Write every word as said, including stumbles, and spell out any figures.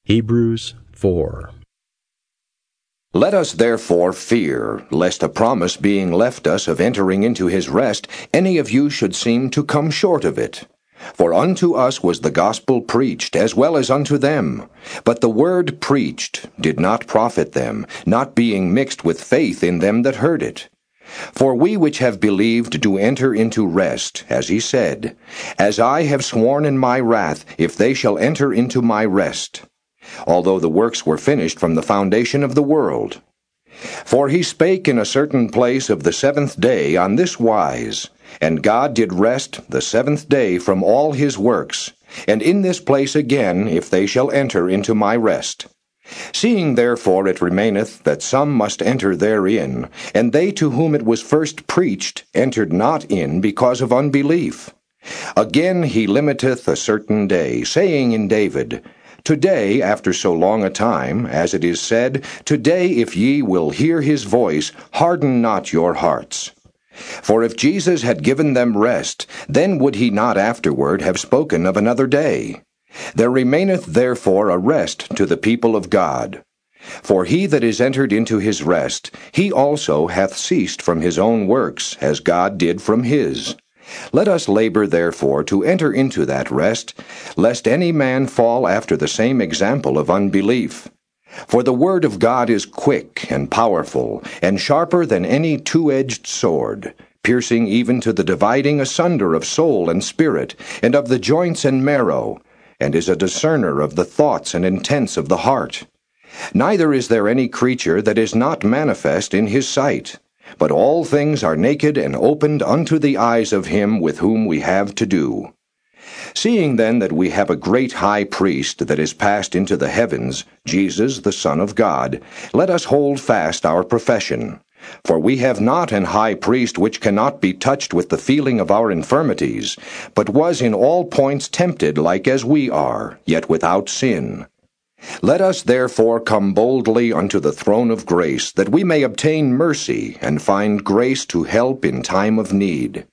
Hebrews four. Let us therefore fear, lest a promise being left us of entering into his rest, any of you should seem to come short of it. For unto us was the gospel preached, as well as unto them. But the word preached did not profit them, not being mixed with faith in them that heard it. For we which have believed do enter into rest, as he said, As I have sworn in my wrath, if they shall enter into my rest, although the works were finished from the foundation of the world. For he spake in a certain place of the seventh day on this wise, And God did rest the seventh day from all his works, and in this place again, if they shall enter into my rest. Seeing therefore it remaineth that some must enter therein, and they to whom it was first preached entered not in because of unbelief. Again he limiteth a certain day, saying in David, Today, after so long a time, as it is said, Today if ye will hear his voice, harden not your hearts. For if Jesus had given them rest, then would he not afterward have spoken of another day. There remaineth therefore a rest to the people of God. For he that is entered into his rest, he also hath ceased from his own works, as God did from his. Let us labor therefore to enter into that rest, lest any man fall after the same example of unbelief. For the word of God is quick and powerful, and sharper than any two-edged sword, piercing even to the dividing asunder of soul and spirit, and of the joints and marrow, and is a discerner of the thoughts and intents of the heart. Neither is there any creature that is not manifest in his sight, but all things are naked and opened unto the eyes of him with whom we have to do. Seeing then that we have a great high priest that is passed into the heavens, Jesus the Son of God, let us hold fast our profession. For we have not an high priest which cannot be touched with the feeling of our infirmities, but was in all points tempted like as we are, yet without sin. Let us therefore come boldly unto the throne of grace, that we may obtain mercy and find grace to help in time of need.